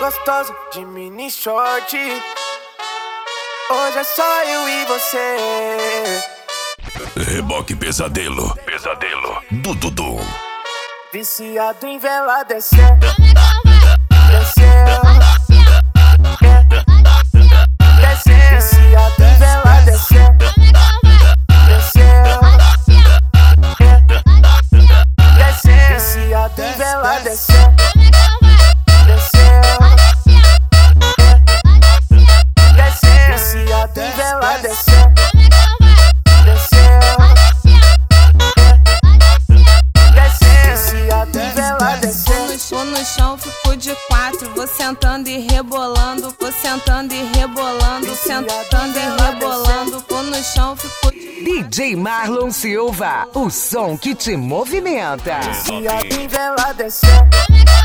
gostosa de mini short. Hoje é só eu e você. Reboque Pesadelo, Pesadelo do Dudu. Viciado em vela descer, descer, descer. Viciado em vela descer, descer, descer. Viciado em vela descer, descer, descer. Viciado em vela descer, descer, descer. Viciado em vela descer. Vou no chão, fico de quatro. Vou sentando e rebolando. Vou sentando e rebolando. Sentando e rebolando. Vou no chão, fico de... DJ Marlon Silva, o som que te movimenta. Viciado em vela descer.